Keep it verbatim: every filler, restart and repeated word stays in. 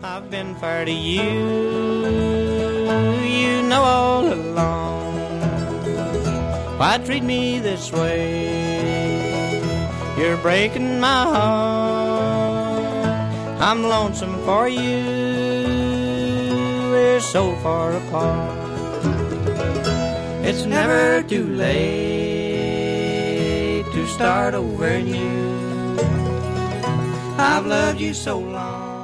I've been fair to you, you know all along. Why treat me this way? You're breaking my heart. I'm lonesome for you, we're so far apart. It's never too late to start over new. I've loved you so long.